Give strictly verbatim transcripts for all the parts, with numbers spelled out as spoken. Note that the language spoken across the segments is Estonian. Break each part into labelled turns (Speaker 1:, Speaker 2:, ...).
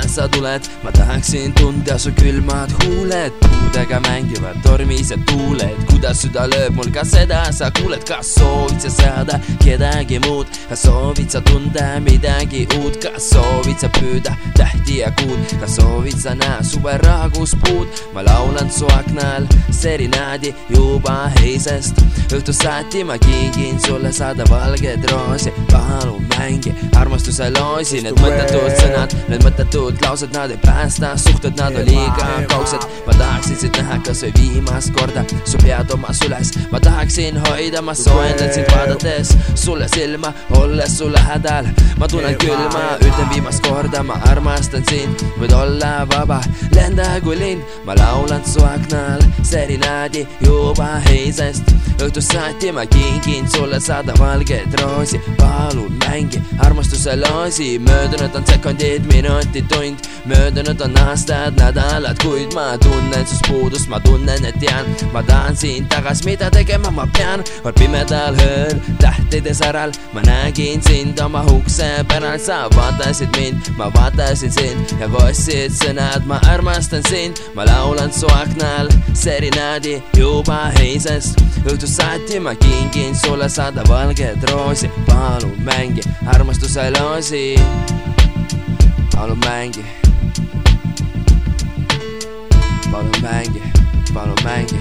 Speaker 1: sa tuled, ma tahaksin tunda su külmad huuled. Puudega mängivad tormis ja tuuled, kuidas süda lööb mul ka seda sa kuuled. Kas soovid sa saada kedagi muud, kas soovid sa tunda midagi uut, kas soovid sa püüda tähti ja kuud, kas soovid sa näha suve raaguspuud. Ma laulan su aknal serinaadi juba heisest, õhtus saati ma kingin sulle saada valged roosi. Palun mängi armastuse loosi, need mõttetud sõnad, need mõttetud laused, nad ei päästa suhted, nad on liiga kaugsed. Ma tahaksin sind näha kas või viimast korda, su pead omas üles ma tahaksin hoida, ma soojendan sind vaadates sulle silma, olles su lähedal. Ma tunnen külma, ütlen viimast korda, ma armastan sind, võid olla vaba, lenda kui lind. Ma laulan su aknal serinaadi juba heisest, õhtus saati ma kingin sulle saada valged roosi. Palun mängi armastuse loosi, möödunud on sekundid, minutid, tund, möödunud on aastad, nädalad, kuid ma tunnen sust puudust, ma tunnen, et tean, ma tahan sind tagas, mida tegema ma pean. On pimedal ööl, tähtede säral, ma nägin sind oma ukse päral, sa vaatasid mind, ma vaatasin sind ja kostsid sõnad, ma armastan sind. Ma laulan su aknal serinaadi juba heisest, õhtus saati ma kingin sulle saada valged roosi. Palun mängi armastuse loosi, palun mängi, palun mängi, palun mängi.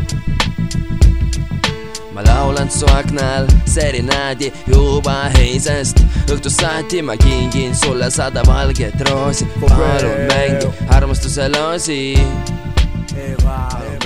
Speaker 1: Ma laulan su aknal serinaadi juba heisest, õhtus saati ma kingin sulle saada valged roosi. Palun mängi armastuse loosi, palun